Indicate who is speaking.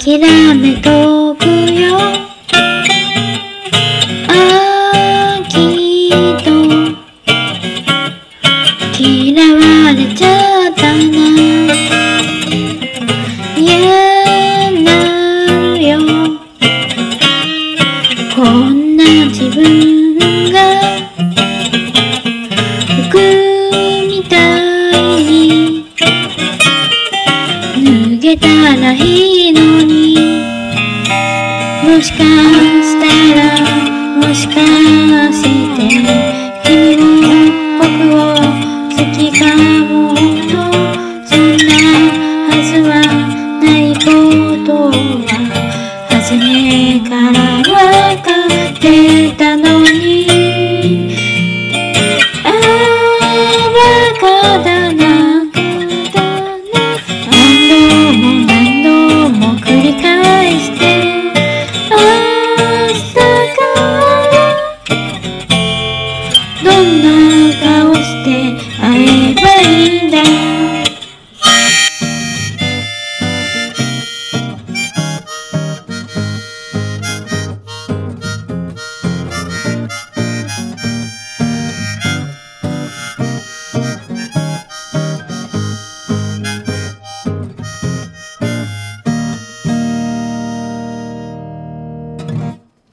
Speaker 1: 諦めとくよ。きっと嫌われちゃったな。嫌なよ、こんな自分が服みたいに脱げたらいいのに。もしかしたら、もしかして君も僕を好きかも。